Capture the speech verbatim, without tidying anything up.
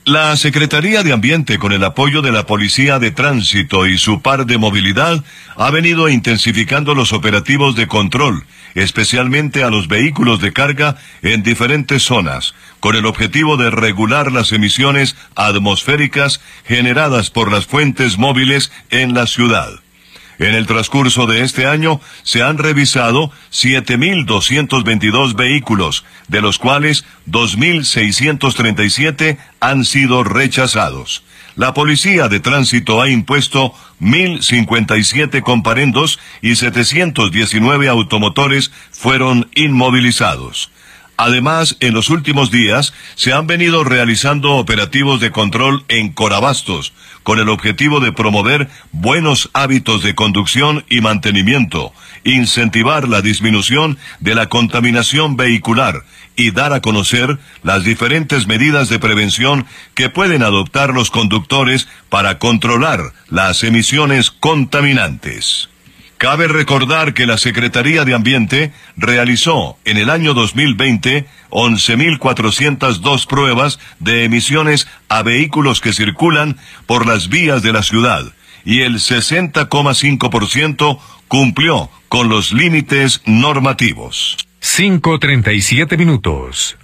La Secretaría de Ambiente, con el apoyo de la Policía de Tránsito y su par de movilidad, ha venido intensificando los operativos de control, especialmente a los vehículos de carga en diferentes zonas, con el objetivo de regular las emisiones atmosféricas generadas por las fuentes móviles en la ciudad. En el transcurso de este año se han revisado siete mil doscientos veintidós vehículos, de los cuales dos mil seiscientos treinta y siete han sido rechazados. La Policía de Tránsito ha impuesto mil cincuenta y siete comparendos y setecientos diecinueve automotores fueron inmovilizados. Además, en los últimos días se han venido realizando operativos de control en Corabastos, con el objetivo de promover buenos hábitos de conducción y mantenimiento, incentivar la disminución de la contaminación vehicular y dar a conocer las diferentes medidas de prevención que pueden adoptar los conductores para controlar las emisiones contaminantes. Cabe recordar que la Secretaría de Ambiente realizó en el año dos mil veinte once mil cuatrocientas dos pruebas de emisiones a vehículos que circulan por las vías de la ciudad y el sesenta coma cinco por ciento cumplió con los límites normativos. cinco treinta y siete minutos.